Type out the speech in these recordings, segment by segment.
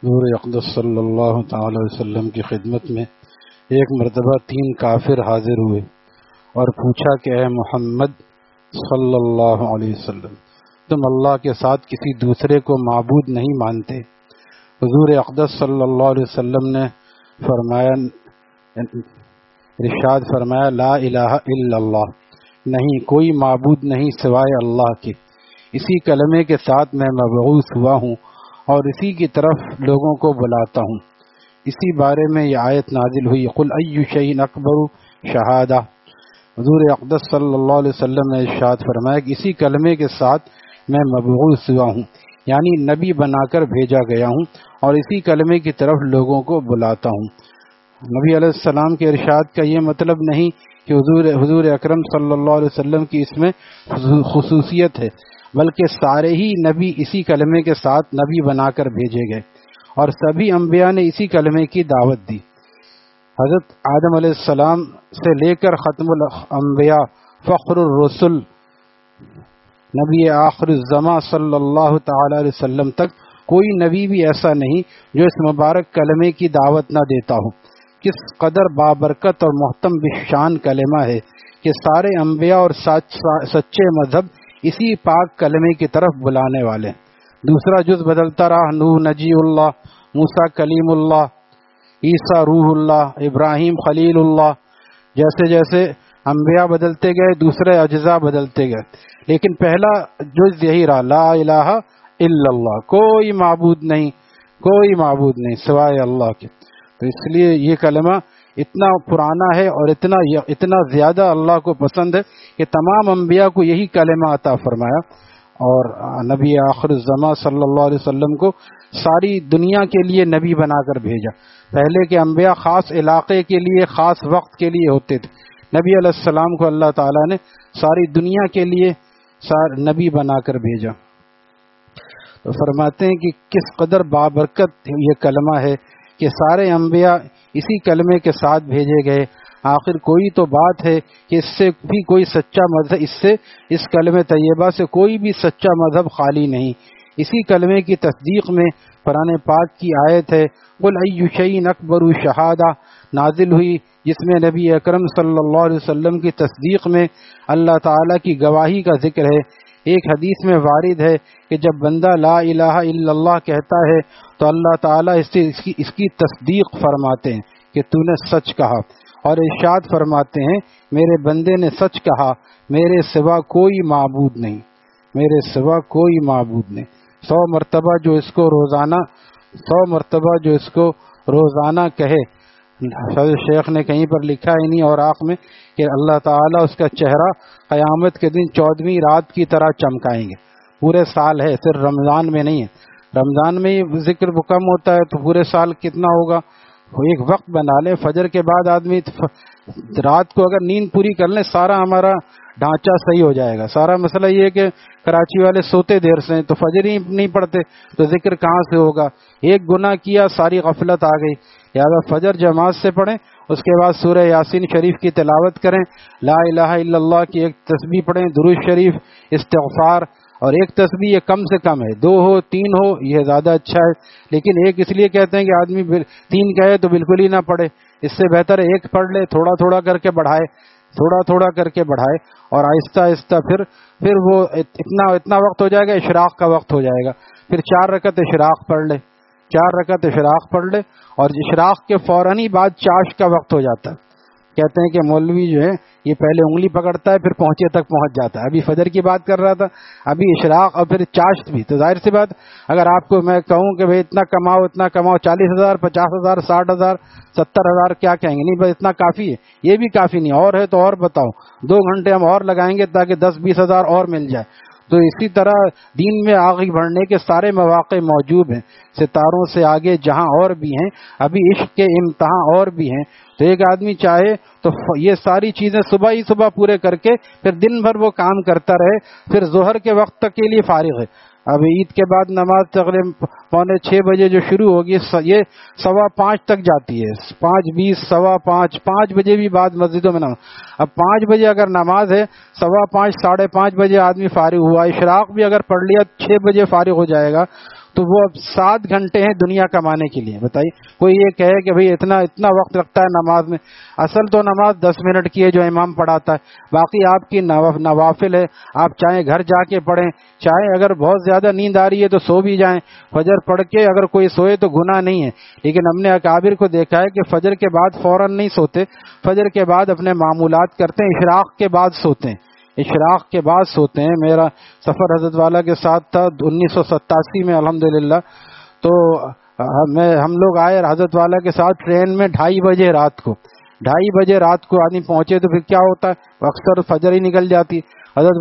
حضور اقدس صلی اللہ تعالی علیہ وسلم کی خدمت میں ایک مرتبہ 3 کافر حاضر ہوئے اور پوچھا کہ اے محمد صلی اللہ علیہ وسلم، تم اللہ کے ساتھ کسی دوسرے کو معبود نہیں مانتے؟ حضور اقدس صلی اللہ علیہ وسلم نے ارشاد فرمایا لا الہ الا اللہ، نہیں کوئی معبود نہیں سوائے اللہ کے، اسی کلمے کے ساتھ میں مبعوث ہوا ہوں اور اسی کی طرف لوگوں کو بلاتا ہوں۔ اسی بارے میں یہ آیت نازل ہوئی قل ای شیء اکبر شہادہ۔ حضور اقدس صلی اللہ علیہ وسلم نے ارشاد فرمایا کہ اسی کلمے کے ساتھ میں مبعوث ہوا ہوں، یعنی نبی بنا کر بھیجا گیا ہوں اور اسی کلمے کی طرف لوگوں کو بلاتا ہوں۔ نبی علیہ السلام کے ارشاد کا یہ مطلب نہیں کہ حضور اکرم صلی اللہ علیہ وسلم کی اس میں خصوصیت ہے، بلکہ سارے ہی نبی اسی کلمے کے ساتھ نبی بنا کر بھیجے گئے اور سبھی انبیاء نے اسی کلمے کی دعوت دی۔ حضرت آدم علیہ السلام سے لے کر ختم الانبیاء فخر الرسل نبی آخر الزماں صلی اللہ تعالی علیہ وسلم تک کوئی نبی بھی ایسا نہیں جو اس مبارک کلمے کی دعوت نہ دیتا ہو۔ کس قدر بابرکت اور محتم بشان کلمہ ہے کہ سارے انبیاء اور سچے مذہب اسی پاک کلمے کی طرف بلانے والے۔ دوسرا جز بدلتا رہا، نوح نجی اللہ، موسیٰ کلیم اللہ، عیسیٰ روح اللہ، ابراہیم خلیل اللہ، جیسے جیسے انبیاء بدلتے گئے دوسرے اجزاء بدلتے گئے، لیکن پہلا جز یہی رہا لا الہ الا اللہ، کوئی معبود نہیں سوائے اللہ کے۔ تو اس لیے یہ کلمہ اتنا پرانا ہے اور اتنا زیادہ اللہ کو پسند ہے کہ تمام انبیاء کو یہی کلمہ عطا فرمایا اور نبی آخر الزماں صلی اللہ علیہ وسلم کو ساری دنیا کے لیے نبی بنا کر بھیجا۔ پہلے کے انبیاء خاص علاقے کے لیے خاص وقت کے لیے ہوتے تھے، نبی علیہ السلام کو اللہ تعالیٰ نے ساری دنیا کے لیے نبی بنا کر بھیجا۔ تو فرماتے ہیں کہ کس قدر بابرکت یہ کلمہ ہے کہ سارے انبیاء اسی کلمے کے ساتھ بھیجے گئے۔ آخر کوئی تو بات ہے کہ اس سے بھی کوئی سچا مذہب، اس کلمہ طیبہ سے کوئی بھی سچا مذہب خالی نہیں۔ اسی کلمے کی تصدیق میں قرآن پاک کی آیت ہے قل ای شیء اکبر شہادہ نازل ہوئی، جس میں نبی اکرم صلی اللہ علیہ وسلم کی تصدیق میں اللہ تعالیٰ کی گواہی کا ذکر ہے۔ ایک حدیث میں وارد ہے کہ جب بندہ لا الہ الا اللہ کہتا ہے تو اللہ تعالیٰ اس کی تصدیق فرماتے ہیں کہ تو نے سچ کہا، اور ارشاد فرماتے ہیں میرے بندے نے سچ کہا، میرے سوا کوئی معبود نہیں، میرے سوا کوئی معبود نہیں۔ 100 مرتبہ جو اس کو روزانہ کہے، حضرت شیخ نے کہیں پر لکھا ہے انہی اوراق میں کہ اللہ تعالیٰ اس کا چہرہ قیامت کے دن 14ویں رات کی طرح چمکائیں گے۔ پورے سال ہے، صرف رمضان میں نہیں ہے۔ رمضان میں ذکر کم ہوتا ہے تو پورے سال کتنا ہوگا؟ ایک وقت بنا لیں، فجر کے بعد آدمی رات کو اگر نیند پوری کر لیں سارا ہمارا ڈھانچہ صحیح ہو جائے گا۔ سارا مسئلہ یہ ہے کہ کراچی والے سوتے دیر سے ہیں تو فجر ہی نہیں پڑھتے تو ذکر کہاں سے ہوگا؟ ایک گناہ کیا ساری غفلت آ گئی، لہٰذا فجر جماعت سے پڑھیں، اس کے بعد سورہ یاسین شریف کی تلاوت کریں، لا الہ الا اللہ کی ایک تسبیح پڑھیں، درود شریف، استغفار، اور ایک تسبیح یہ کم سے کم ہے، 2 ہو 3 ہو یہ زیادہ اچھا ہے، لیکن ایک اس لیے کہتے ہیں کہ آدمی 3 کہے تو بالکل ہی نہ پڑھے، اس سے بہتر ہے 1 پڑھ لے، تھوڑا تھوڑا کر کے بڑھائے اور آہستہ آہستہ پھر وہ اتنا وقت ہو جائے گا، اشراق کا وقت ہو جائے گا، پھر 4 رکعت اشراق پڑھ لے اور اشراق کے فوراً ہی بعد چاشت کا وقت ہو جاتا ہے۔ کہتے ہیں کہ مولوی جو ہے یہ پہلے انگلی پکڑتا ہے پھر پہنچے تک پہنچ جاتا ہے۔ ابھی فجر کی بات کر رہا تھا، ابھی اشراق اور پھر چاشت بھی۔ تو ظاہر سی بات اگر آپ کو میں کہوں کہ بھئی اتنا کماؤ 40,000 50,000 60,000 70,000 کیا کہیں گے؟ نہیں بس اتنا کافی ہے، یہ بھی کافی نہیں، اور ہے تو اور بتاؤ، 2 گھنٹے ہم اور لگائیں گے تاکہ 10-20 ہزار اور مل جائے۔ تو اسی طرح دین میں آگے بڑھنے کے سارے مواقع موجود ہیں، ستاروں سے آگے جہاں اور بھی ہیں، ابھی عشق کے امتحان اور بھی ہیں۔ تو ایک آدمی چاہے تو یہ ساری چیزیں صبح پورے کر کے پھر دن بھر وہ کام کرتا رہے، پھر ظہر کے وقت تک کے لیے فارغ ہے۔ اب عید کے بعد نماز تقریباً 4:45 بجے جو شروع ہوگی یہ 5:15 تک جاتی ہے، 5:20 5:15 5 بجے بھی بعد مسجدوں میں نماز۔ اب 5 بجے اگر نماز ہے 5:15 5:30 بجے آدمی فارغ ہوا، اشراق بھی اگر پڑھ لیا 6 بجے فارغ ہو جائے گا، تو وہ اب 7 گھنٹے ہیں دنیا کمانے کے لیے. بتائیے کوئی یہ کہے کہ بھئی اتنا وقت لگتا ہے نماز میں. اصل تو نماز 10 منٹ کی ہے جو امام پڑھاتا ہے, باقی آپ کی نوافل ہے, آپ چاہے گھر جا کے پڑھیں, چاہے اگر بہت زیادہ نیند آ رہی ہے تو سو بھی جائیں. فجر پڑھ کے اگر کوئی سوئے تو گناہ نہیں ہے, لیکن ہم نے اکابر کو دیکھا ہے کہ فجر کے بعد فوراً نہیں سوتے, فجر کے بعد اپنے معمولات کرتے ہیں, اشراق کے بعد سوتے ہیں, اشراق کے بعد سوتے ہیں. میرا سفر حضرت والا کے ساتھ تھا 1987 میں الحمدللہ. تو ہم لوگ آئے حضرت والا کے ساتھ ٹرین میں 2:30 بجے رات کو. 2:30 بجے رات کو آدمی پہنچے تو پھر کیا ہوتا ہے, اکثر فجر ہی نکل جاتی. حضرت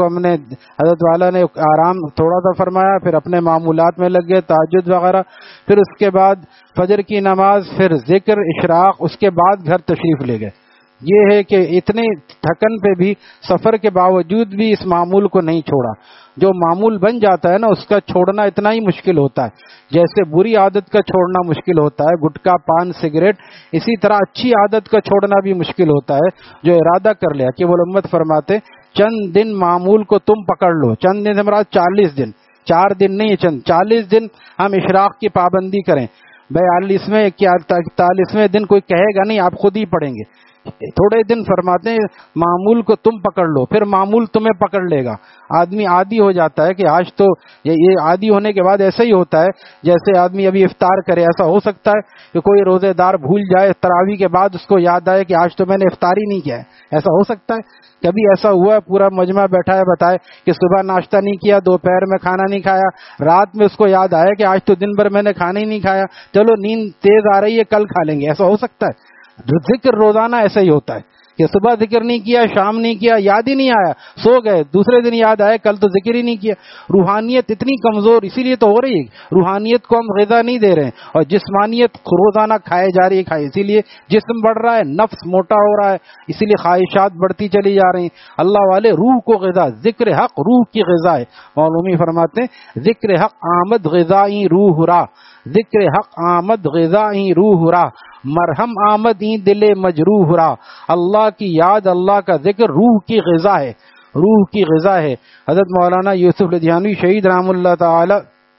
والا نے آرام تھوڑا سا فرمایا, پھر اپنے معمولات میں لگ گئے, تہجد وغیرہ, پھر اس کے بعد فجر کی نماز, پھر ذکر, اشراق, اس کے بعد گھر تشریف لے گئے. یہ ہے کہ اتنے تھکن پہ بھی سفر کے باوجود بھی اس معمول کو نہیں چھوڑا. جو معمول بن جاتا ہے نا اس کا چھوڑنا اتنا ہی مشکل ہوتا ہے, جیسے بری عادت کا چھوڑنا مشکل ہوتا ہے, گٹکا, پان, سگریٹ, اسی طرح اچھی عادت کا چھوڑنا بھی مشکل ہوتا ہے جو ارادہ کر لیا. کہ وہ امت فرماتے چند دن معمول کو تم پکڑ لو, چند دن سے مراد 40 دن, 4 دن نہیں, چند 40 دن ہم اشراق کی پابندی کریں. 42ویں 41ویں دن کوئی کہے گا نہیں, آپ خود ہی پڑھیں گے. تھوڑے دن فرماتے ہیں معمول کو تم پکڑ لو, پھر معمول تمہیں پکڑ لے گا. آدمی عادی ہو جاتا ہے کہ آج تو یہ عادی ہونے کے بعد ایسا ہی ہوتا ہے جیسے آدمی ابھی افطار کرے. ایسا ہو سکتا ہے کہ کوئی روزے دار بھول جائے تراویح کے بعد اس کو یاد آئے کہ آج تو میں نے افطار ہی نہیں کیا ہے. ایسا ہو سکتا ہے. کبھی ایسا ہوا ہے پورا مجمع بیٹھا ہے بتائے کہ صبح ناشتہ نہیں کیا, دوپہر میں کھانا نہیں کھایا, رات میں اس کو یاد آیا کہ آج تو دن بھر میں نے کھانا ہی نہیں کھایا, چلو نیند تیز آ رہی ہے کل کھا لیں گے. ایسا ہو سکتا ہے؟ ذکر روزانہ ایسا ہی ہوتا ہے کہ صبح ذکر نہیں کیا, شام نہیں کیا, یاد ہی نہیں آیا, سو گئے, دوسرے دن یاد آئے کل تو ذکر ہی نہیں کیا. روحانیت اتنی کمزور اسی لیے تو ہو رہی ہے. روحانیت کو ہم غذا نہیں دے رہے ہیں, اور جسمانیت روزانہ کھائے جا رہی ہے, اسی لیے جسم بڑھ رہا ہے, نفس موٹا ہو رہا ہے, اسی لیے خواہشات بڑھتی چلی جا رہی ہیں. اللہ والے روح کو غذا, ذکر حق روح کی غذا ہے. مولوی فرماتے ہیں ذکر حق آمد غذائی روح را, ذکر حق آمد غذائی روح را, مرہم آمد دل مجروح را. اللہ کی یاد, اللہ کا ذکر روح کی غذا ہے, روح کی غذا ہے. حضرت مولانا یوسف لدھیانوی شہید رحم اللہ تعالی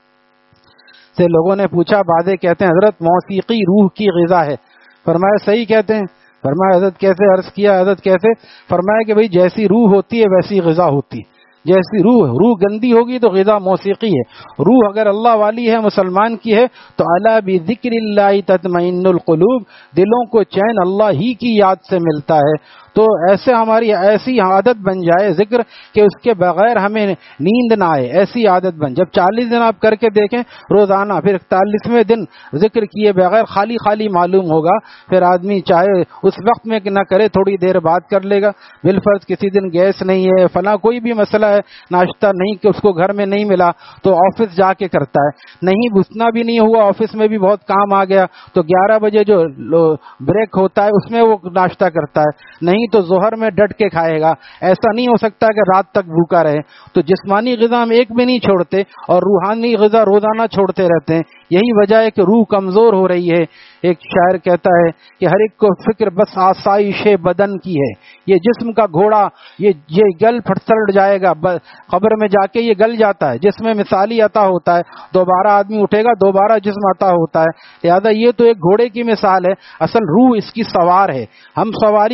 سے لوگوں نے پوچھا, بعضے کہتے ہیں حضرت موسیقی روح کی غذا ہے. فرمایا صحیح کہتے ہیں. فرمایا حضرت کیسے؟ عرض کیا حضرت کیسے؟ فرمایا کہ بھئی جیسی روح ہوتی ہے ویسی غذا ہوتی ہے. جیسی روح گندی ہوگی تو غذا موسیقی ہے. روح اگر اللہ والی ہے, مسلمان کی ہے, تو الا بذکر اللہ تطمئن القلوب, دلوں کو چین اللہ ہی کی یاد سے ملتا ہے. تو ایسے ہماری ایسی عادت بن جائے ذکر کہ اس کے بغیر ہمیں نیند نہ آئے, ایسی عادت بن. جب 40 دن آپ کر کے دیکھیں روزانہ, پھر 41ویں دن ذکر کیے بغیر خالی خالی معلوم ہوگا. پھر آدمی چاہے اس وقت میں نہ کرے, تھوڑی دیر بعد کر لے گا. بالفرض کسی دن گیس نہیں ہے, فلاں کوئی بھی مسئلہ ہے, ناشتہ نہیں کہ اس کو گھر میں نہیں ملا تو آفس جا کے کرتا ہے. نہیں گھسنا بھی نہیں ہوا, آفس میں بھی بہت کام آ گیا, تو 11 بجے جو بریک ہوتا ہے اس میں وہ ناشتہ کرتا ہے. نہیں تو ظہر میں ڈٹ کے کھائے گا. ایسا نہیں ہو سکتا کہ رات تک بھوکا رہے. تو جسمانی غذا ہم ایک بھی نہیں چھوڑتے, اور روحانی غذا روزانہ چھوڑتے رہتے ہیں. یہی وجہ ہے کہ روح کمزور ہو رہی ہے. ایک شاعر کہتا ہے کہ ہر ایک کو فکر بس آسائش بدن کی ہے, یہ جسم کا گھوڑا یہ گل پھسل جائے گا, قبر میں جا کے یہ گل جاتا ہے. جسم مثالی عطا ہوتا ہے, دوبارہ آدمی اٹھے گا, دوبارہ جسم عطا ہوتا ہے. لہذا یہ تو ایک گھوڑے کی مثال ہے, اصل روح اس کی سوار ہے. ہم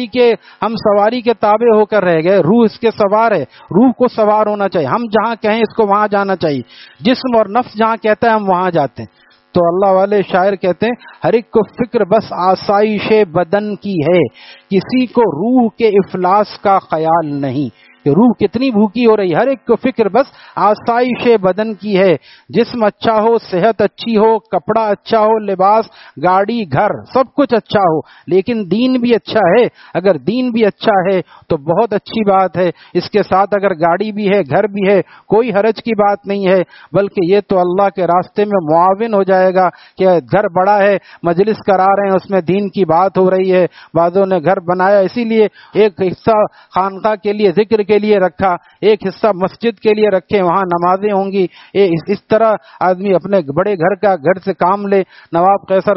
سواری کے تابع ہو کر رہ گئے, روح اس کے سوار ہے. روح کو سوار ہونا چاہیے. ہم جہاں کہیں اس کو وہاں جانا چاہیے. جسم اور نفس جہاں کہتا ہے ہم وہاں جاتے ہیں. تو اللہ والے شاعر کہتے ہیں ہر ایک کو فکر بس آسائش بدن کی ہے, کسی کو روح کے افلاس کا خیال نہیں. کہ روح کتنی بھوکی ہو رہی ہے. ہر ایک کو فکر بس آسائش بدن کی ہے. جسم اچھا ہو, صحت اچھی ہو, کپڑا اچھا ہو, لباس, گاڑی, گھر, سب کچھ اچھا ہو, لیکن دین بھی اچھا ہے. اگر دین بھی اچھا ہے تو بہت اچھی بات ہے. اس کے ساتھ اگر گاڑی بھی ہے, گھر بھی ہے, کوئی حرج کی بات نہیں ہے, بلکہ یہ تو اللہ کے راستے میں معاون ہو جائے گا. کہ گھر بڑا ہے, مجلس کرا رہے ہیں, اس میں دین کی بات ہو رہی ہے. بعضوں نے گھر بنایا اسی لیے ایک حصہ خانقاہ کے لیے ذکر کے لیے رکھا، ایک حصہ مسجد کے لیے رکھے، وہاں نمازیں ہوں گی. اس طرح آدمی اپنے بڑے گھر سے کام لے. نواب قیصر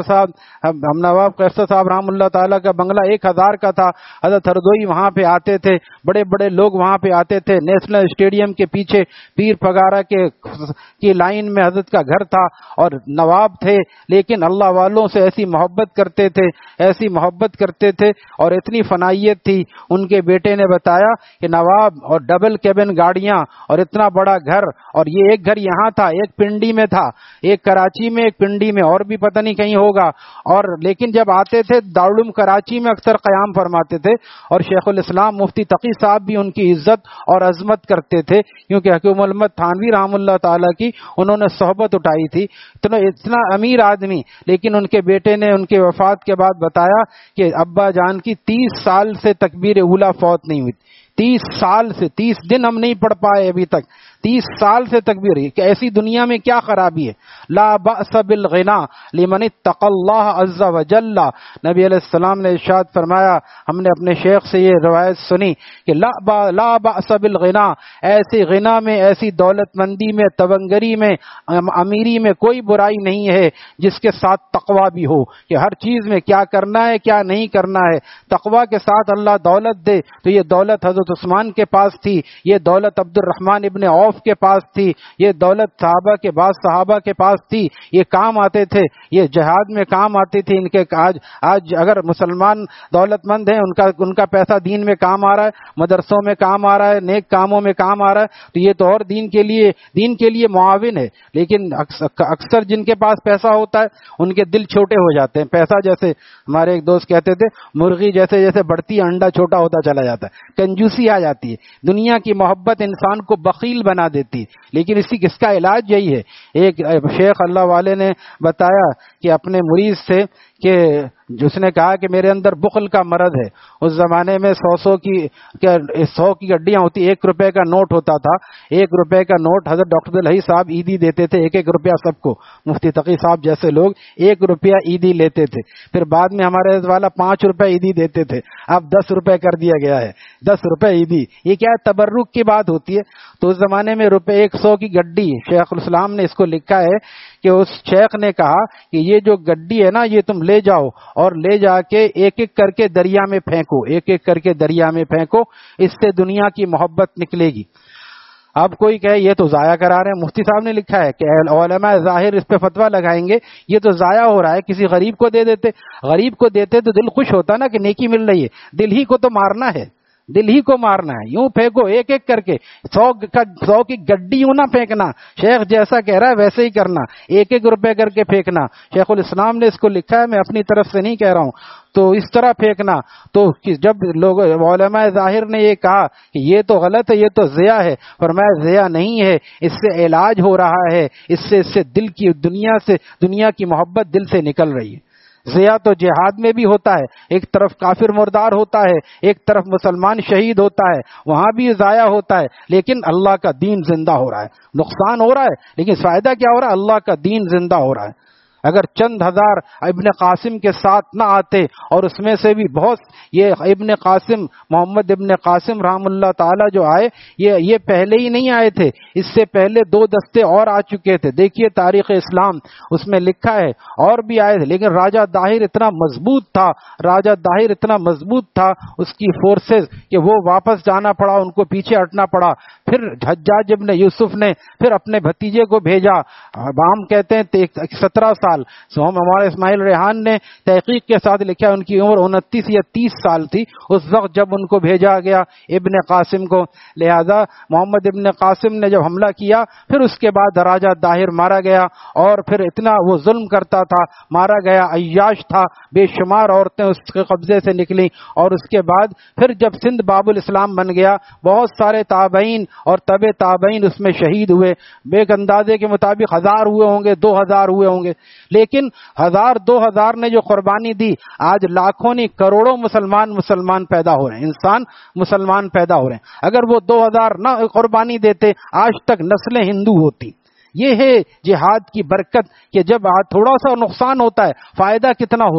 صاحب رحم اللہ تعالیٰ کا بنگلہ 1000 کا تھا. حضرت ہردوئی وہاں پہ آتے تھے، بڑے بڑے لوگ وہاں پہ آتے تھے. نیشنل اسٹیڈیم کے پیچھے پیر پگارا کی لائن میں حضرت کا گھر تھا، اور نواب تھے لیکن اللہ والوں سے ایسی محبت کرتے تھے اور اتنی فنائیت تھی. ان کے بیٹے نے بتایا کہ نواب اور ڈبل کیبن گاڑیاں اور اتنا بڑا گھر، اور یہ ایک گھر یہاں تھا، ایک پنڈی میں تھا، ایک کراچی میں، ایک پنڈی میں، اور بھی پتہ نہیں کہیں ہوگا. اور لیکن جب آتے تھے دارالعلوم کراچی میں اکثر قیام فرماتے تھے، اور شیخ الاسلام مفتی تقی صاحب بھی ان کی عزت اور عظمت کرتے تھے، کیونکہ حکیم الامت تھانوی رحم اللہ تعالیٰ کی انہوں نے صحبت اٹھائی تھی. اتنا امیر آدمی، لیکن ان کے بیٹے نے ان کے وفات کے بعد بتایا کہ ابا جان کی 30 سال سے تکبیر اولیٰ فوت نہیں ہوئی. 30 سال سے 30 دن ہم نہیں پڑھ پائے ابھی تک. 30 سال سے تکبیر. کہ ایسی دنیا میں کیا خرابی ہے. لا بأس بالغنا لمن اتقى اللہ عز وجل. نبی علیہ السلام نے ارشاد فرمایا، ہم نے اپنے شیخ سے یہ روایت سنی کہ لا بأس بالغنا، ایسی غنا میں، ایسی دولت مندی میں، تونگری میں، امیری میں کوئی برائی نہیں ہے جس کے ساتھ تقوی بھی ہو، کہ ہر چیز میں کیا کرنا ہے کیا نہیں کرنا ہے. تقوی کے ساتھ اللہ دولت دے تو یہ دولت حضرت عثمان کے پاس تھی، یہ دولت عبد الرحمن ابن عوف کے پاس تھی، یہ دولت صحابہ کے بعض صحابہ کے پاس تھی. یہ کام آتے تھے، یہ جہاد میں کام آتی تھی. ان کے آج اگر مسلمان دولت مند ہیں، ان کا پیسہ دین میں کام آ رہا ہے، مدرسوں میں کام آ رہا ہے، نیک کاموں میں کام آ رہا ہے، تو یہ تو اور دین کے لیے معاون ہے. لیکن اکثر جن کے پاس پیسہ ہوتا ہے ان کے دل چھوٹے ہو جاتے ہیں. پیسہ جیسے ہمارے ایک دوست کہتے تھے، مرغی جیسے بڑھتی ہے انڈا چھوٹا ہوتا چلا جاتا ہے. کنجوسی آ جاتی ہے. دنیا کی محبت انسان کو بخیل بنا دیتی. لیکن اس کا علاج یہی ہے. ایک شیخ اللہ والے نے بتایا کہ اپنے مریض سے کہ جس نے کہا کہ میرے اندر بخل کا مرض ہے. اس زمانے میں 100 کی گڈیاں ہوتی، 1 روپے کا نوٹ ہوتا تھا. 1 روپے کا نوٹ حضرت ڈاکٹر الحی صاحب عیدی دیتے تھے، 1 روپیہ سب کو. مفتی تقی صاحب جیسے لوگ 1 روپیہ عیدی لیتے تھے. پھر بعد میں ہمارے والا 5 روپے عیدی دیتے تھے. اب 10 روپے کر دیا گیا ہے. 10 روپے عیدی، یہ کیا ہے؟ تبرک کی بات ہوتی ہے. تو اس زمانے میں 100 کی گڈی، شیخ الاسلام نے اس کو لکھا ہے کہ اس شیخ نے کہا کہ یہ جو گڈی ہے نا، یہ تم لے جاؤ اور لے جا کے ایک کر کے دریا میں پھینکو، ایک کر کے دریا میں پھینکو. اس سے دنیا کی محبت نکلے گی. اب کوئی کہے یہ تو ضائع کرا رہے ہیں. مفتی صاحب نے لکھا ہے کہ علماء ظاہر اس پہ فتویٰ لگائیں گے یہ تو ضائع ہو رہا ہے، کسی غریب کو دے دیتے. غریب کو دیتے تو دل خوش ہوتا نا کہ نیکی مل رہی ہے. دل ہی کو تو مارنا ہے، دل ہی کو مارنا ہے. یوں پھینکو ایک کر کے. 100 کی گڈی یوں نہ پھینکنا. شیخ جیسا کہہ رہا ہے ویسے ہی کرنا، 1 روپے کر کے پھینکنا. شیخ الاسلام نے اس کو لکھا ہے، میں اپنی طرف سے نہیں کہہ رہا ہوں. تو اس طرح پھینکنا. تو جب لوگ علماء ظاہر نے یہ کہا کہ یہ تو غلط ہے، یہ تو ضیاء ہے، فرمایا ضیاء نہیں ہے، اس سے علاج ہو رہا ہے. اس سے دنیا کی محبت دل سے نکل رہی ہے. ضیاء تو جہاد میں بھی ہوتا ہے، ایک طرف کافر مردار ہوتا ہے، ایک طرف مسلمان شہید ہوتا ہے، وہاں بھی ضیاء ہوتا ہے. لیکن اللہ کا دین زندہ ہو رہا ہے. نقصان ہو رہا ہے لیکن فائدہ کیا ہو رہا ہے؟ اللہ کا دین زندہ ہو رہا ہے. اگر چند ہزار ابن قاسم کے ساتھ نہ آتے، اور اس میں سے بھی بہت، یہ ابن قاسم، محمد ابن قاسم رحم اللہ تعالی جو آئے، یہ پہلے ہی نہیں آئے تھے، اس سے پہلے 2 دستے اور آ چکے تھے. دیکھیے تاریخ اسلام اس میں لکھا ہے، اور بھی آئے تھے. لیکن راجہ داہر اتنا مضبوط تھا اس کی فورسز کہ وہ واپس جانا پڑا، ان کو پیچھے ہٹنا پڑا. پھر حجاج ابن یوسف نے پھر اپنے بھتیجے کو بھیجا. ہم کہتے ہیں 17 سال. ہمارے اسماعیل ریحان نے تحقیق کے ساتھ لکھا، ان کی عمر 29 یا 30 سال تھی اس وقت جب ان کو بھیجا گیا ابن قاسم کو. لہذا محمد ابن قاسم نے جب حملہ کیا، پھر اس کے بعد راجہ داہر مارا گیا، اور پھر اتنا وہ ظلم کرتا تھا، مارا گیا. عیاش تھا، بے شمار عورتیں اس کے قبضے سے نکلیں. اور اس کے بعد پھر جب سندھ باب الاسلام بن گیا، بہت سارے تابعین اور تبع تابعین اس میں شہید ہوئے. ایک اندازے کے مطابق 1000 ہوئے ہوں گے، 2000 ہوئے ہوں گے. لیکن 1000-2000 نے جو قربانی دی، آج لاکھوں نہیں کروڑوں مسلمان پیدا ہو رہے ہیں، انسان مسلمان پیدا ہو رہے ہیں. اگر وہ 2000 نہ قربانی دیتے، آج تک نسلیں ہندو ہوتی. یہ ہے جہاد کی برکت کہ جب تھوڑا سا نقصان ہوتا ہے، فائدہ کتنا ہوتا ہے.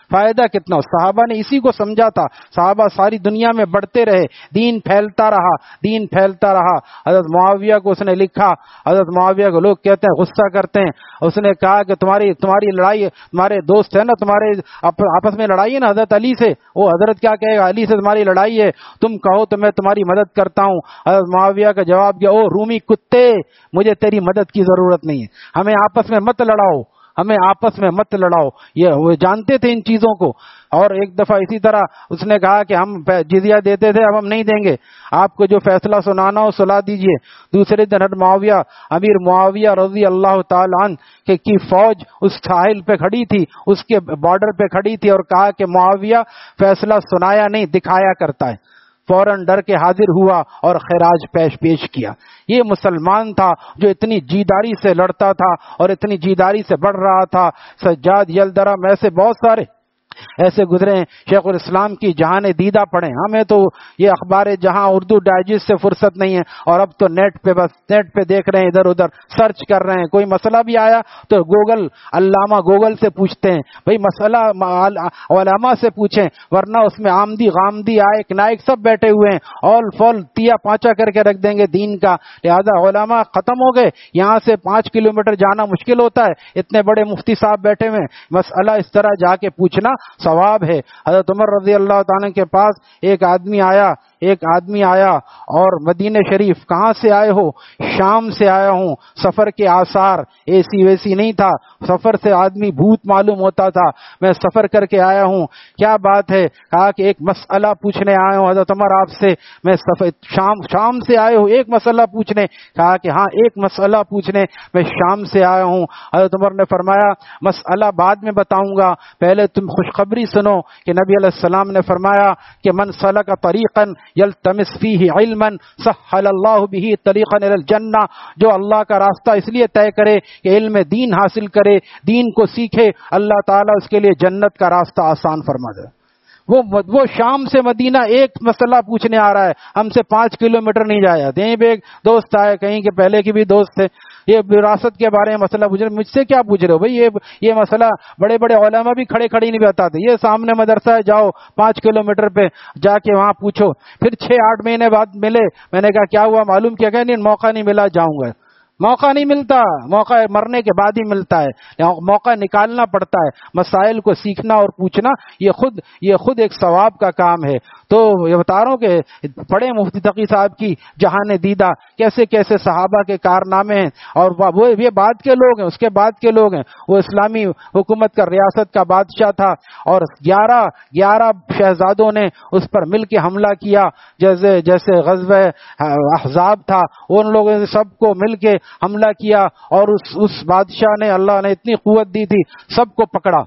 فائدہ کتنا؟ صحابہ نے اسی کو سمجھا تھا. صحابہ ساری دنیا میں بڑھتے رہے, دین پھیلتا رہا, دین پھیلتا رہا. حضرت معاویہ کو اس نے لکھا, حضرت معاویہ کو لوگ کہتے ہیں غصہ کرتے ہیں, اس نے کہا کہ تمہاری لڑائی, تمہارے دوست ہے نا, تمہارے آپس میں لڑائی ہے نا حضرت علی سے, وہ حضرت کیا کہے گا, علی سے تمہاری لڑائی ہے, تم کہو تو میں تمہاری مدد کرتا ہوں. حضرت معاویہ کا جواب کیا, او رومی کتے, مجھے تیری مدد کی ضرورت نہیں ہے, ہمیں آپس میں مت لڑاؤ, ہمیں آپس میں مت لڑاؤ. یہ وہ جانتے تھے ان چیزوں کو. اور ایک دفعہ اسی طرح اس نے کہا کہ ہم جزیہ دیتے تھے, اب ہم نہیں دیں گے, آپ کو جو فیصلہ سنانا ہو سنا دیجئے. دوسرے دن معاویہ, امیر معاویہ رضی اللہ تعالی عنہ کی فوج اس ساحل پہ کھڑی تھی, اس کے بارڈر پہ کھڑی تھی, اور کہا کہ معاویہ فیصلہ سنایا نہیں دکھایا کرتا ہے. فوراً ڈر کے حاضر ہوا اور خراج پیش کیا. یہ مسلمان تھا جو اتنی جیداری سے لڑتا تھا اور اتنی جیداری سے بڑھ رہا تھا. سجاد یلدرم ایسے بہت سارے ایسے گزرے ہیں. شیخ الاسلام کی جہان دیدہ پڑھیں. ہمیں تو یہ اخبار جہاں اردو ڈائجسٹ سے فرصت نہیں ہے, اور اب تو نیٹ پہ دیکھ رہے ہیں, ادھر ادھر سرچ کر رہے ہیں. کوئی مسئلہ بھی آیا تو علامہ گوگل سے پوچھتے ہیں, بھئی مسئلہ علماء سے پوچھیں, ورنہ اس میں آمدی غامدی آئک نائک سب بیٹھے ہوئے ہیں, اول فول تیا پانچا کر کے رکھ دیں گے دین کا. لہذا علماء ختم ہو گئے, یہاں سے 5 کلومیٹر جانا مشکل ہوتا ہے, اتنے بڑے مفتی صاحب بیٹھے ہوئے. مسئلہ اس طرح جا کے پوچھنا ثواب ہے. حضرت عمر رضی اللہ تعالیٰ کے پاس ایک آدمی آیا اور مدینہ شریف, کہاں سے آئے ہو؟ شام سے آیا ہوں. سفر کے آثار, اے سی ویسی نہیں تھا, سفر سے آدمی بھوت معلوم ہوتا تھا, میں سفر کر کے آیا ہوں. کیا بات ہے؟ کہا کہ ایک مسئلہ پوچھنے آیا ہوں حضرت عمر آپ سے. میں شام سے آئے ہو ایک مسئلہ پوچھنے؟ کہا کہ ہاں ایک مسئلہ پوچھنے, میں شام سے آیا ہوں. حضرت عمر نے فرمایا مسئلہ بعد میں بتاؤں گا, پہلے تم خوشخبری سنو کہ نبی علیہ السلام نے فرمایا کہ من سلک طریقا یلتمس فیہ علما سہل اللہ بہ طریقا الی الجنہ, جو اللہ کا راستہ اس لیے طے کرے کہ علم دین حاصل کرے, دین کو سیکھے, اللہ تعالیٰ اس کے لیے جنت کا راستہ آسان فرما دے. وہ شام سے مدینہ ایک مسئلہ پوچھنے آ رہا ہے, ہم سے 5 کلومیٹر نہیں جایا. یہیں پہ ایک دوست آئے, کہیں کے پہلے کے بھی دوست تھے, یہ وراثت کے بارے میں مسئلہ پوچھ رہے. مجھ سے کیا پوچھ رہے ہو بھائی, یہ مسئلہ بڑے بڑے علماء بھی کھڑے نہیں بتاتے. یہ سامنے مدرسہ ہے, جاؤ 5 کلومیٹر پہ جا کے وہاں پوچھو. پھر 6-8 مہینے بعد ملے, میں نے کہا کیا ہوا معلوم کیا؟ کہ نہیں موقع نہیں ملا, جاؤں گا. موقع نہیں ملتا, موقع مرنے کے بعد ہی ملتا ہے, موقع نکالنا پڑتا ہے. مسائل کو سیکھنا اور پوچھنا یہ خود ایک ثواب کا کام ہے. تو یہ بتا رہا ہوں کہ پڑھے مفتی تقی صاحب کی جہان دیدہ, کیسے کیسے صحابہ کے کارنامے ہیں, اور وہ یہ بعد کے لوگ ہیں, اس کے بعد کے لوگ ہیں. وہ اسلامی حکومت کا ریاست کا بادشاہ تھا, اور 11 شہزادوں نے اس پر مل کے حملہ کیا, جیسے غزوہ احزاب تھا, ان لوگوں نے سب کو مل کے حملہ کیا, اور اس بادشاہ نے, اللہ نے اتنی قوت دی تھی, سب کو پکڑا,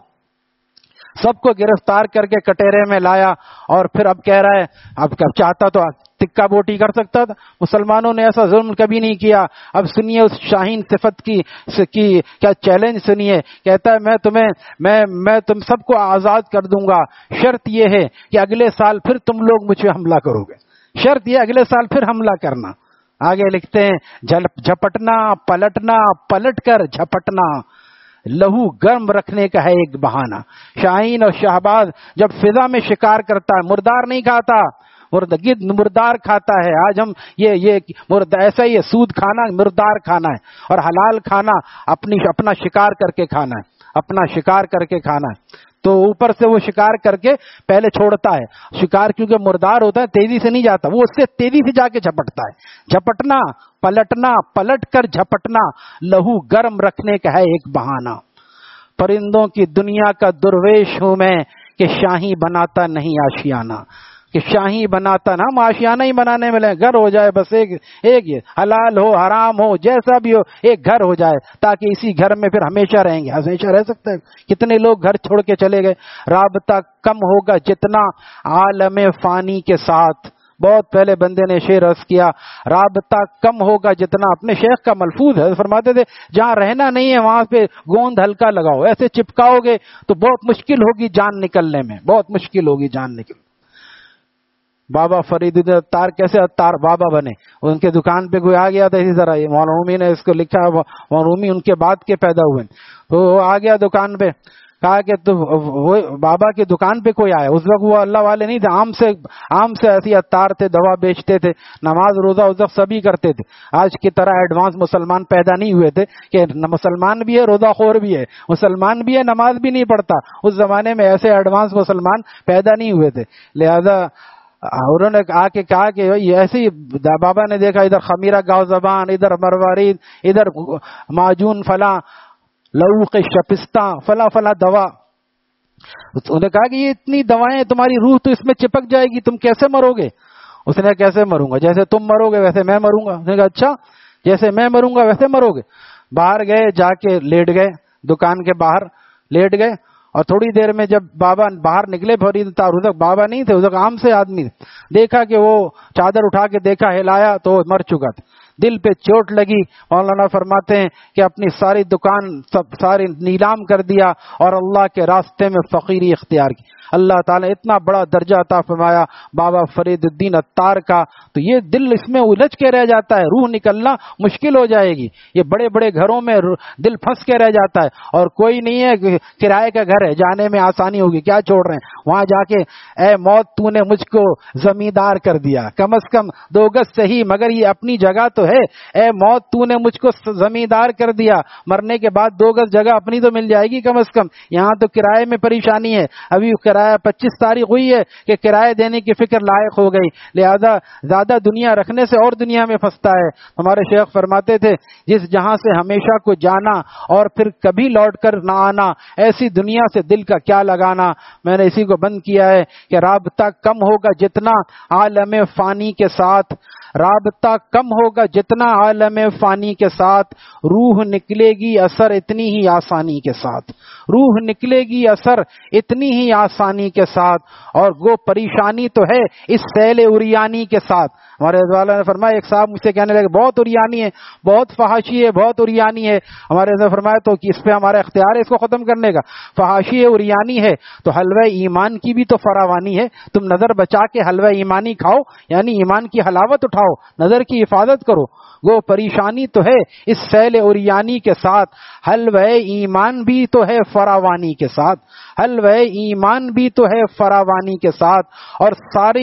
سب کو گرفتار کر کے کٹہرے میں لایا. اور پھر اب کہہ رہا ہے, اب چاہتا تو تکا بوٹی کر سکتا تھا. مسلمانوں نے ایسا ظلم کبھی نہیں کیا. اب سنیے اس شاہین صفت کی کیا چیلنج سنیے. کہتا ہے میں تم سب کو آزاد کر دوں گا, شرط یہ ہے کہ اگلے سال پھر تم لوگ مجھ پہ حملہ کرو گے. شرط یہ اگلے سال پھر حملہ کرنا. آگے لکھتے ہیں جھپٹنا پلٹنا, پلٹ کر جھپٹنا, لہو گرم رکھنے کا ہے ایک بہانہ. شاہین اور شہباز جب فضا میں شکار کرتا ہے, مردار نہیں کھاتا, مردار کھاتا ہے. آج ہم ایسا ہی سود کھانا مردار کھانا ہے, اور حلال کھانا اپنا شکار کر کے کھانا ہے, اپنا شکار کر کے کھانا ہے. تو اوپر سے وہ شکار کر کے پہلے چھوڑتا ہے. شکار کیونکہ مردار ہوتا ہے تیزی سے نہیں جاتا, وہ اس سے تیزی سے جا کے جھپٹتا ہے. جھپٹنا پلٹنا, پلٹ کر جھپٹنا, لہو گرم رکھنے کا ہے ایک بہانہ. پرندوں کی دنیا کا درویش ہوں میں, کہ شاہی بناتا نہیں آشیانہ. کہ شاہی بناتا نا, ہم آشیانہ ہی بنانے میں لیں, گھر ہو جائے بس ایک یہ حلال ہو حرام ہو جیسا بھی ہو, ایک گھر ہو جائے, تاکہ اسی گھر میں پھر ہمیشہ رہیں گے. ہمیشہ رہ سکتا ہے. کتنے لوگ گھر چھوڑ کے چلے گئے. رابطہ کم ہوگا جتنا عالم فانی کے ساتھ. بہت پہلے بندے نے شعر عرض کیا, رابطہ کم ہوگا جتنا, اپنے شیخ کا ملفوظ ہے, فرماتے تھے جہاں رہنا نہیں ہے وہاں پہ گوند ہلکا لگاؤ. ایسے چپکاؤ گے تو بہت مشکل ہوگی جان نکلنے میں, بہت مشکل ہوگی جان نکلنے. بابا فرید الدین عطار کیسے عطار بابا بنے؟ ان کے دکان پہ کوئی آ گیا تھا اسی طرح, مولانا رومی نے اس کو لکھا, مولانا رومی ان کے بعد کے پیدا ہوئے, تو وہ آ گیا دکان پہ, کہا کہ تو وہ بابا کی دکان پہ کوئی آیا. اس وقت وہ اللہ والے نہیں تھے, عام سے ایسی عطار تھے, دوا بیچتے تھے, نماز روزہ اس وقت سبھی کرتے تھے. آج کی طرح ایڈوانس مسلمان پیدا نہیں ہوئے تھے کہ مسلمان بھی ہے روزہ خور بھی ہے, مسلمان بھی ہے نماز بھی نہیں پڑھتا. اس زمانے میں ایسے ایڈوانس مسلمان پیدا نہیں ہوئے تھے. لہذا انہوں نے آ کے کہا کہ ایسی بابا نے دیکھا ادھر خمیرہ گاؤ زبان, ادھر مروارید, ادھر معجون فلاں, لوق شپستہ فلاں فلاں دوا. انہوں نے کہا کہ یہ اتنی دوائیں, تمہاری روح تو اس میں چپک جائے گی, تم کیسے مرو گے؟ اس نے کیسے مروں گا؟ جیسے تم مرو گے ویسے میں مروں گا. اس نے کہا اچھا جیسے میں مروں گا ویسے مرو گے. باہر گئے, جا کے لیٹ گئے, دکان کے باہر لیٹ گئے, اور تھوڑی دیر میں جب بابا باہر نکلے, اس وقت بابا نہیں تھے, اس وقت عام سے آدمی تھے, دیکھا کہ وہ چادر اٹھا کے دیکھا, ہلایا تو وہ مر چکا تھا. دل پہ چوٹ لگی. مولانا فرماتے ہیں کہ اپنی ساری دکان ساری نیلام کر دیا اور اللہ کے راستے میں فقیری اختیار کی. اللہ تعالیٰ نے اتنا بڑا درجہ عطا فرمایا بابا فرید الدین عطار کا. تو یہ دل اس میں الجھ کے رہ جاتا ہے, روح نکلنا مشکل ہو جائے گی. یہ بڑے بڑے گھروں میں دل پھنس کے رہ جاتا ہے, اور کوئی نہیں ہے, کرائے کا گھر ہے, جانے میں آسانی ہوگی, کیا چھوڑ رہے ہیں وہاں جا کے, اے موت تو نے مجھ کو زمیندار کر دیا, کم از کم 2 گز صحیح مگر یہ اپنی جگہ تو ہے. اے موت تو نے مجھ کو زمیندار کر دیا, مرنے کے بعد 2 گز جگہ اپنی تو مل جائے گی کم از کم. یہاں تو کرائے میں پریشانی ہے, ابھی کرایہ 25 تاریخ ہوئی ہے کہ کرایہ دینے کی فکر لائق ہو گئی, لہذا زیادہ دنیا رکھنے سے اور دنیا میں پھنستا ہے. ہمارے شیخ فرماتے تھے جس جہاں سے ہمیشہ کو جانا اور پھر کبھی لوٹ کر نہ آنا, ایسی دنیا سے دل کا کیا لگانا. میں نے اسی کو بند کیا ہے کہ رابطہ کم ہوگا جتنا عالم فانی کے ساتھ, رابطہ کم ہوگا جتنا عالم فانی کے ساتھ, روح نکلے گی اثر اتنی ہی آسانی کے ساتھ, روح نکلے گی اثر اتنی ہی آسانی کے ساتھ, اور وہ پریشانی تو ہے اس سیل اریانی کے ساتھ. ہمارے والا نے فرمایا, ایک صاحب مجھ سے کہنے لگے بہت اریانی ہے, بہت فحاشی ہے, بہت اریانی ہے. ہمارے نے فرمایا تو اس پہ ہمارا اختیار ہے اس کو ختم کرنے کا. فحاشی اریانی ہے تو حلوہ ایمان کی بھی تو فراوانی ہے. تم نظر بچا کے حلوہ ایمانی کھاؤ, یعنی ایمان کی حلاوت اٹھاؤ, نظر کی حفاظت کرو. وہ پریشانی تو ہے اس سیل اریانی کے ساتھ, حلوہ ایمان بھی تو ہے فراوانی کے ساتھ, حلوہ ایمان بھی تو ہے فراوانی کے ساتھ. اور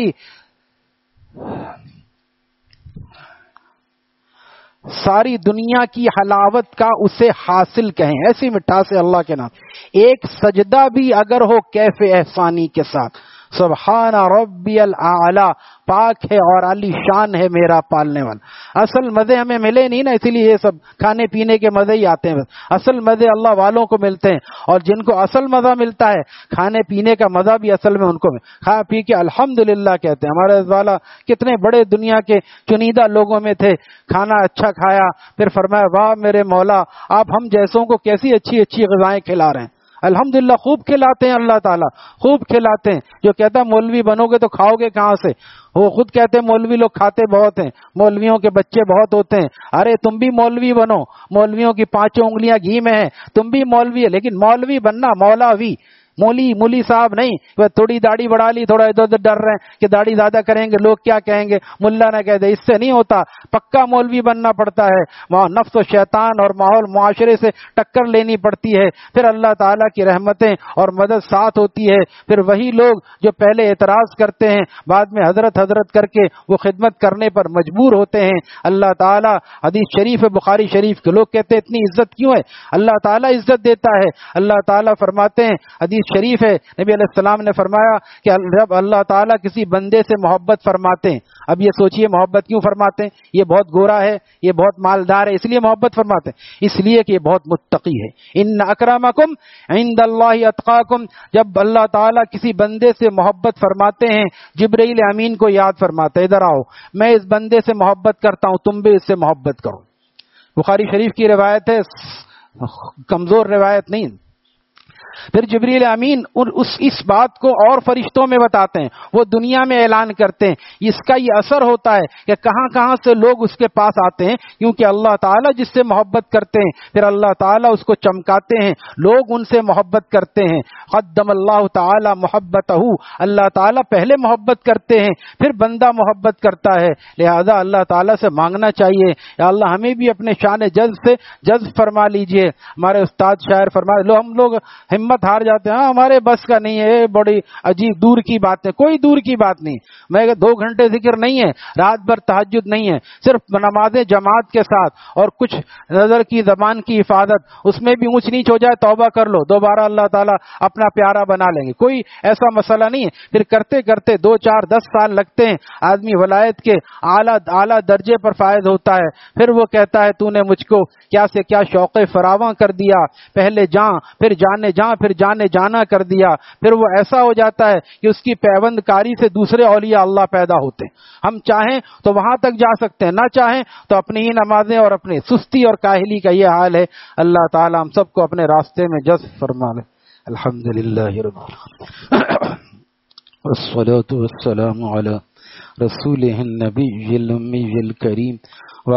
ساری دنیا کی حلاوت کا اسے حاصل کہیں, ایسی مٹھاس ہے اللہ کے نام. ایک سجدہ بھی اگر ہو کیف احسانی کے ساتھ, سبحان ربی الاعلی, پاک ہے اور علی شان ہے میرا پالنے والا. اصل مزے ہمیں ملے نہیں نا, اسی لیے یہ سب کھانے پینے کے مزے ہی آتے ہیں. اصل مزے اللہ والوں کو ملتے ہیں, اور جن کو اصل مزہ ملتا ہے کھانے پینے کا مزہ بھی اصل میں ان کو کھا پی کے الحمدللہ کہتے ہیں. ہمارے والا کتنے بڑے دنیا کے چنیدہ لوگوں میں تھے, کھانا اچھا کھایا, پھر فرمایا واہ میرے مولا آپ ہم جیسوں کو کیسی اچھی اچھی غذائیں کھلا رہے ہیں. الحمدللہ خوب کھلاتے ہیں اللہ تعالیٰ, خوب کھلاتے ہیں. جو کہتا ہے مولوی بنو گے تو کھاؤ گے کہاں سے, وہ خود کہتے ہیں مولوی لوگ کھاتے بہت ہیں, مولویوں کے بچے بہت ہوتے ہیں. ارے تم بھی مولوی بنو, مولویوں کی 5 انگلیاں گھی میں ہیں, تم بھی مولوی ہے, لیکن مولوی بننا مولاوی, مولی صاحب نہیں. وہ تھوڑی داڑھی بڑھا لی, تھوڑا ادھر ادھر ڈر رہے ہیں کہ داڑھی زیادہ کریں گے لوگ کیا کہیں گے, ملا نہ کہہ دے, اس سے نہیں ہوتا. پکا مولوی بننا پڑتا ہے, وہاں نفس و شیطان اور ماحول معاشرے سے ٹکر لینی پڑتی ہے, پھر اللہ تعالیٰ کی رحمتیں اور مدد ساتھ ہوتی ہے. پھر وہی لوگ جو پہلے اعتراض کرتے ہیں بعد میں حضرت کر کے وہ خدمت کرنے پر مجبور ہوتے ہیں. اللہ تعالیٰ, حدیث شریف ہے بخاری شریف کے, لوگ کہتے ہیں اتنی عزت کیوں ہے, اللہ تعالیٰ عزت دیتا ہے. اللہ تعالیٰ فرماتے ہیں, حدیث شریف ہے, نبی علیہ السلام نے فرمایا کہ جب اللہ تعالیٰ کسی بندے سے محبت فرماتے ہیں, اب یہ سوچئے محبت کیوں فرماتے ہیں, یہ بہت گورا ہے, یہ بہت مالدار ہے, اس لیے محبت فرماتے ہیں, اس لیے کہ یہ بہت متقی ہے. ان اکرمکم عند اللہ اتقاکم. جب اللہ تعالیٰ کسی بندے سے محبت فرماتے ہیں, جبرائیل امین کو یاد فرماتے ہیں, ادھر آؤ میں اس بندے سے محبت کرتا ہوں, تم بھی اس سے محبت کرو. بخاری شریف کی روایت ہے, کمزور روایت نہیں. پھر جبریل امین اس بات کو اور فرشتوں میں بتاتے ہیں, وہ دنیا میں اعلان کرتے ہیں. اس کا یہ اثر ہوتا ہے کہ کہاں کہاں سے لوگ اس کے پاس آتے ہیں, کیونکہ اللہ تعالیٰ جس سے محبت کرتے ہیں پھر اللہ تعالیٰ اس کو چمکاتے ہیں, لوگ ان سے محبت کرتے ہیں. قدم اللہ تعالیٰ محبتہ, اللہ تعالیٰ پہلے محبت کرتے ہیں پھر بندہ محبت کرتا ہے. لہذا اللہ تعالیٰ سے مانگنا چاہیے, یا اللہ ہمیں بھی اپنے شان جذب سے جذب فرما لیجئے. ہمارے استاد شاعر فرما لو, ہم لوگ ہمت بہت ہار جاتے ہیں، ہمارے بس کا نہیں ہے، بڑی عجیب دور کی بات ہے. کوئی دور کی بات نہیں. میں 2 گھنٹے ذکر نہیں ہے، رات بھر تہجد نہیں ہے، صرف نمازیں جماعت کے ساتھ اور کچھ نظر کی زبان کی حفاظت، اس میں بھی اونچ نیچ ہو جائے توبہ کر لو، دوبارہ اللہ تعالیٰ اپنا پیارا بنا لیں گے. کوئی ایسا مسئلہ نہیں ہے. پھر کرتے کرتے 2 4 10 سال لگتے ہیں، آدمی ولایت کے اعلیٰ درجے پر فائز ہوتا ہے. پھر وہ کہتا ہے تو نے مجھ کو کیا سے کیا شوق فراواں کر دیا، پہلے پھر جانے جانا کر دیا. پھر وہ ایسا ہو جاتا ہے کہ اس کی پیوند کاری سے دوسرے اولیاء اللہ پیدا ہوتے ہیں. ہم چاہیں تو وہاں تک جا سکتے ہیں، نہ چاہیں تو اپنی ہی نمازیں اور اپنی سستی اور کاہلی کا یہ حال ہے. اللہ تعالی ہم سب کو اپنے راستے میں جذب فرما لے. الحمدللہ رب العالمین والصلاة والسلام علی رسولہ النبی الأمی الکریم